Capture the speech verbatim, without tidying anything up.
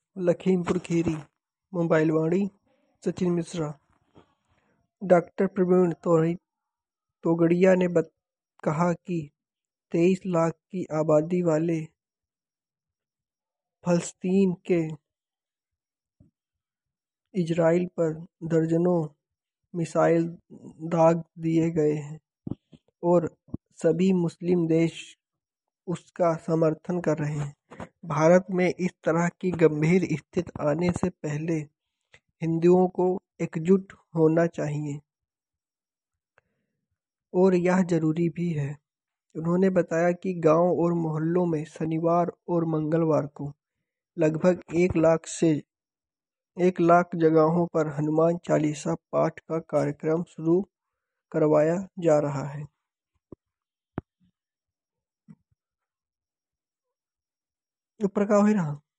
Lakhimpur Kheri. Mobile Vaani Sachin Mishra. Doctor Pravin Togadia ने बत, कहा कि तेईस लाख की आबादी वाले फ़लस्तीन के इजराइल पर दर्जनों मिसाइल दाग दिए गए हैं और सभी मुस्लिम देश उसका समर्थन कर रहे हैं। भारत में इस तरह की गंभीर स्थिति आने से पहले हिंदुओं को एकजुट होना चाहिए और यह जरूरी भी है। उन्होंने बताया कि गांव और मोहल्लों में शनिवार और मंगलवार को लगभग एक लाख से एक लाख जगहों पर हनुमान चालीसा पाठ का कार्यक्रम शुरू करवाया जा रहा है। ऊपर का हो ही रहा।